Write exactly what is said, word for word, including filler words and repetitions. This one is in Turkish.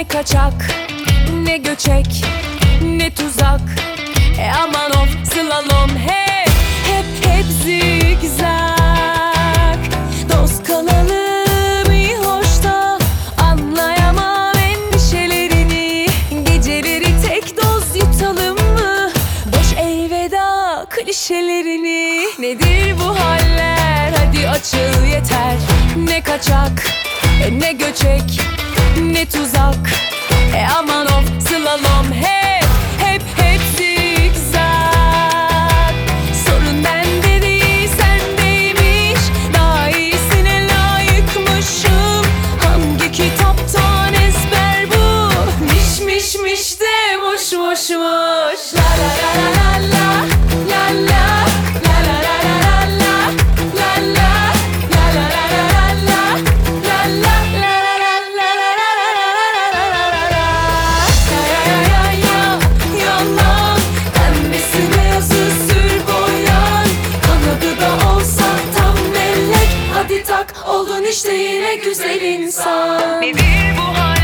kaçak, ne göçek, ne tuzak. E aman of slalom, hep, hep, hep zigzag. Dost kalalım iyi hoş da anlayamam endişelerini. Geceleri tek doz yutalım mı? Boş elveda klişelerini. Nedir bu haller? Hadi açıl yeter. Ne kaçak, e ne göçek, ne tuzak. E aman of slalom, hep, hep, hep zigzag. Sorun bende değil sendeymiş, daha iyisine layıkmışım. Hangi kitaptan ezber bu? Miş miş miş de muş muş muş. La la la la la la la la la la la la la la la la la la la. Oldun işte yine güzel insan. Nedir bu hal?